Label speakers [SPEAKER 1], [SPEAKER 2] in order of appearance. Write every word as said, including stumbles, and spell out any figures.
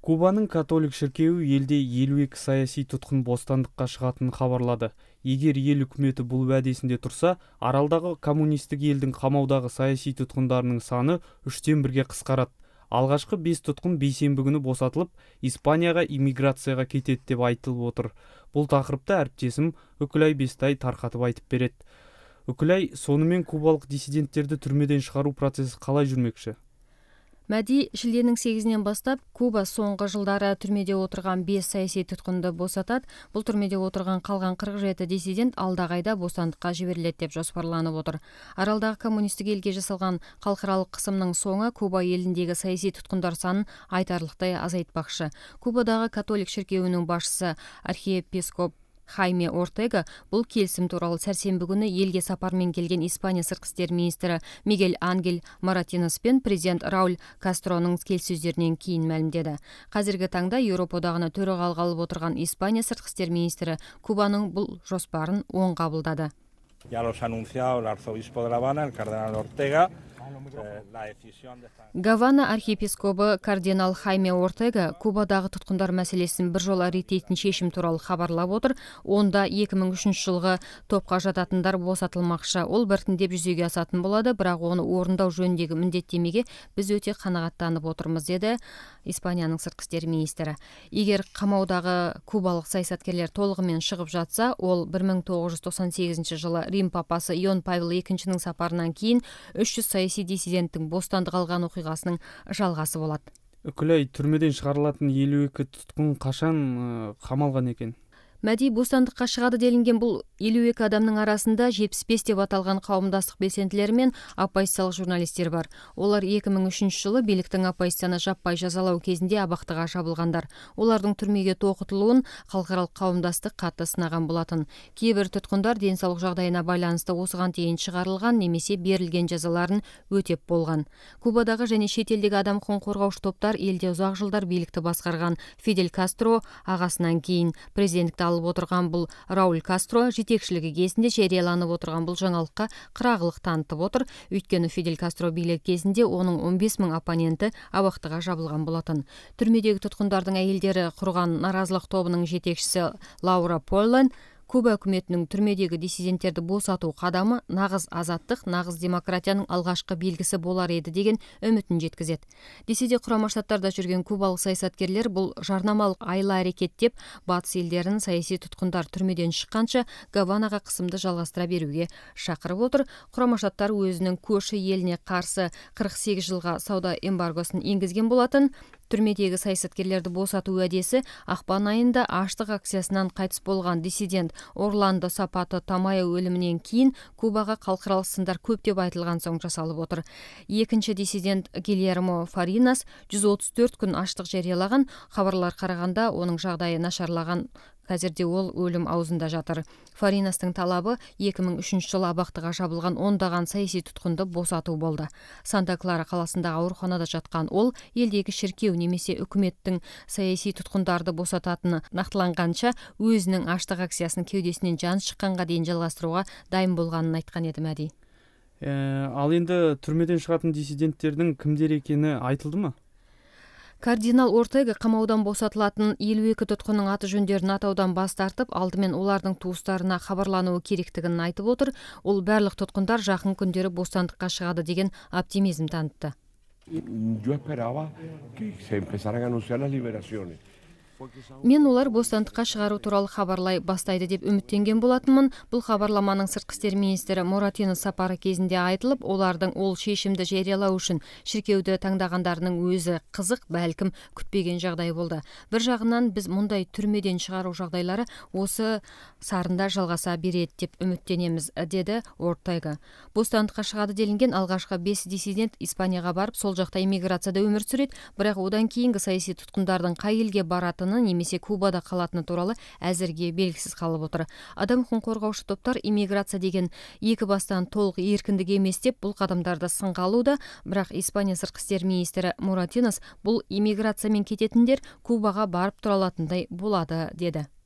[SPEAKER 1] Кубаның католик шіркеуі елде елу екі саяси тұтқын бостандыққа шығатынын хабарлады. Егер ел үкіметі бұл уәдесінде тұрса, аралдағы коммунистік елдің қамаудағы саяси тұтқындарының саны үштен бірге қысқарады. Алғашқы бес тұтқын бейсенбі күні босатылып, Испанияға иммиграцияға кетеді деп айтылып отыр. Бұл тақырыпта әріптесім Үкілай Бестай тарқатып айтып береді. Үкілай, сонымен кубалық диссиденттерді түрмеден шығару процесі қалай жүрмекші?
[SPEAKER 2] Мәди, шілденің сегізінен бастап Куба соңғы жылдары түрмеде отырған бес саяси тұтқынды босатады. Бұл түрмеде отырған қалған қырық жеті диссидент алдағы айда бостандыққа жіберіледі деп жоспарланып отыр. Аралдағы коммунистік елге жасалған халықаралық қысымның соңы Куба еліндегі саяси тұтқындар санын айтарлықтай азайтпақшы. Кубадағы католик шіркеуінің басшысы архиепископ Хайме Ортега бұл келісім туралы сәрсенбі күні елге сапармен келген Испания сыртқы істер министрі Мигель Ангель Моратинос пен президент Рауль Кастроның келіссөздерінен кейін мәлімдеді. Қазіргі таңда Еуропа одағына төрағалық алып отырған Испания сыртқы істер министрі Кубаның бұл жоспарын оң қабылдады.
[SPEAKER 3] Ya los ha anunciado el arzobispo de La Habana, el cardenal Ortega.
[SPEAKER 2] Гавана архиепископы кардинал Хайме Ортега Кубадағы тұтқындар мәселесін біржола реттейтін шешім туралы хабарлап отыр. Онда екі мың үшінші жылғы топқа жататындар босатылмақшы. Ол біртіндеп жүзеге асатын болады, бірақ оны орындау жөніндегі міндеттемеге біз өте қанағаттанып отырмыз, деді Испанияның сыртқы істер министрі. Егер қамаудағы кубалық саясаткерлер толығымен шығып жатса, ол бір мың тоғыз жүз тоқсан сегізінші жылы Рим папасы Иоанн Павел екіншінің сапарынан кейін үш жүз саяси диссиденттің бостандық алған оқиғасының жалғасы болады.
[SPEAKER 1] Үкілай, түрмеден шығарылатын елу екі тұтқын қашан қамалған екен?
[SPEAKER 2] Мәди, бостандыққа шығады делінген бұл елу екі адамның арасында жетпіс бес деп аталған қауымдастық белсенділері мен оппозициялық журналистер бар. Олар екі мың үшінші жылы биліктің оппозицияны жаппай жазалау кезінде абақтыға жабылғандар. Олардың түрмеге тоғытылуын халықаралық қауымдастық қатты сынаған болатын. Кейбір тұтқындар денсаулық жағдайына байланысты осыған дейін шығарылған немесе берілген жазаларын өтеп болған. Кубадағы және шетелдегі адам құқығын қорғаушы топтар елде ұзақ жылдар билікті басқарған Фидель Кастро ағасынан кейін президенттікті алып отырған бұл Рауль Кастро жетекшілігі кезінде жарияланып отырған бұл жаңалыққа қырағылық танытып отыр. Өйткені Фидель Кастро билік кезінде оның он бес мың оппоненті абақтыға жабылған болатын. Түрмедегі тұтқындардың әйелдері құрған наразылық тобының жетекшісі Лаура Поллен Куба үкіметінің түрмедегі диссиденттерді босату қадамы нағыз азаттық, нағыз демократияның алғашқы белгісі болар еді деген үмітін жеткізеді. Десе де Құрама Штаттарда жүрген кубалық саясаткерлер бұл жарнамалық айла әрекет деп батыс елдерін саяси тұтқындар түрмеден шыққанша Гаванаға қысымды жалғастыра беруге шақырып отыр. Құрама Штаттар өзінің көрші еліне қарсы қырық сегіз жылға сауда эмбаргосын енгізген болатын. Түрмедегі саясаткерлерді босату уәдесі ақпан айында аштық акциясынан қайтыс болған диссидент Орландо Сапато Тамайо өлімінен кейін Кубаға халықаралық сындар көптеп айтылған соң жасалып отыр. Екінші диссидент Гильермо Фаринас жүз отыз төрт күн аштық жариялаған. Хабарлар қарағанда оның жағдайы нашарлаған. Қазірде ол өлім аузында жатыр. Фаринастың талабы екі мың үшінші жылы абақтыға жабылған ондаған саяси тұтқынды босату болды. Санта-Клара қаласындағы ауруханада жатқан ол елдегі шіркеу немесе үкіметтің саяси тұтқындарды босататыны нақтыланғанша өзінің аштық акциясын кеудесінен жан шыққанға дейін жалғастыруға дайын болғанын айтқан еді Мәди.
[SPEAKER 1] Ә, ал енді түрмеден шығатын диссиденттердің кімдер екені айтылды ма?
[SPEAKER 2] Кардинал Ортега қамаудан босатылатын елу екі тұтқынның аты жөндерін атаудан бас тартып, алдымен олардың туыстарына хабарлануы керектігін айтып отыр. Ол барлық тұтқындар жақын күндері бостандыққа шығады деген оптимизм танытты.
[SPEAKER 4] Yo esperaba que se empezaran a anunciar las liberaciones.
[SPEAKER 2] Мен олар бостандыққа шығару туралы хабарлай бастайды деп үміттенген болатынмын. Бұл хабарламаның сыртқы істер министрі Моратинос сапары кезінде айтылып, олардың ол шешімді жариялау үшін шіркеуді таңдағандарының өзі қызық, бәлкім күтпеген жағдай болды. Бір жағынан біз мұндай түрмеден шығару жағдайлары осы сарында жалғаса береді деп үміттенеміз, деді Ортега. Бостандыққа шығады делінген алғашқы бес диссидент Испанияға барып, сол жақта иммиграцияда өмір сүреді, бірақ одан кейінгі саяси тұтқындардың қай елге баратыны немесе Кубада қалатыны туралы әзірге белгісіз қалып отыр. Адам құқығын қорғаушы топтар иммиграция деген екі бастан толық еркіндік емес деп бұл қадамдарды сынға алуда, бірақ Испания сыртқы істер министрі Моратинос бұл иммиграциямен кететіндер Кубаға барып тұра алатындай болады, деді.